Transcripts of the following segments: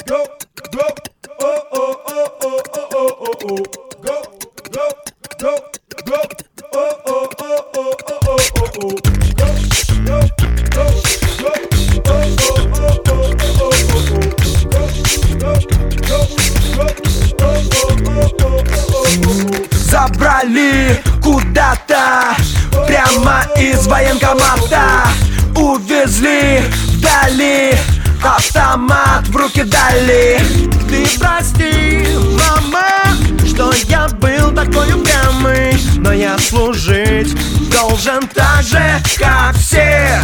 Забрали куда-то прямо из военкомата, увезли вдали, автомат в руки дали. Ты прости, мама, что я был такой упрямый, но я служить должен так же, как все.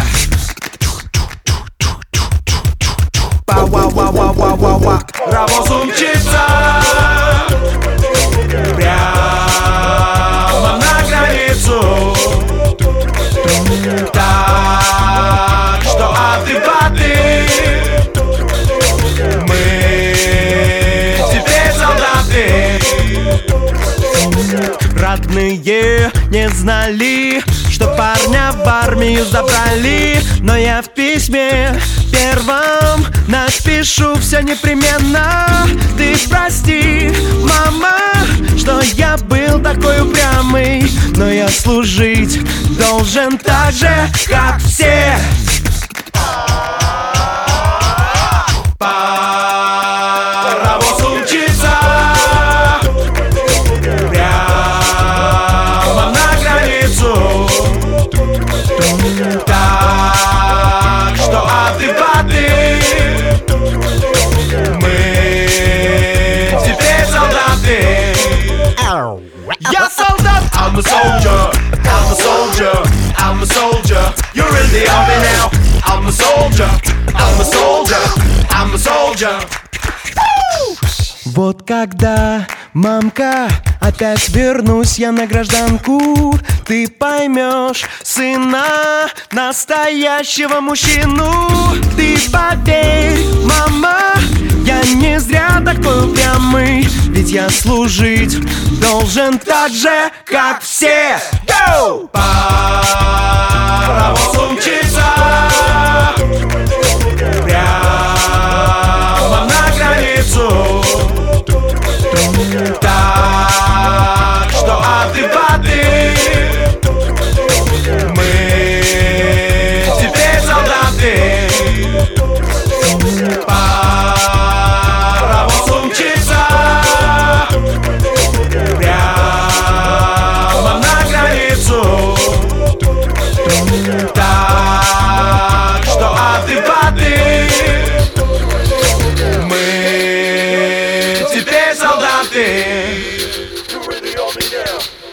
Па-ва-ва-ва-ва-ва-ва. Равос умчится прямо на границу, так что адекваты, мы теперь солдаты. Родные не знали, что парня в армию забрали, но я в письме первом напишу все непременно. Ты прости, мама, что я был такой упрямый, но я служить должен так же, как все. Паровоз умчится прямо на границу, так что адекваты, мы теперь солдаты. Я солдат. I'm a soldier, I'm a soldier, I'm a soldier. You're in the army now. I'm a soldier, I'm a soldier, I'm a soldier. Вот когда, мамка, опять вернусь я на гражданку, ты поймешь сына, настоящего мужчину. Ты поверь, мама, я не зря такой упрямый, ведь я служить должен так же, как все. Go! Паровоз умчится прямо на границу, так что адекваты, мы теперь солдаты. Паровоз умчится прямо на границу, так что адекваты, мы теперь солдаты.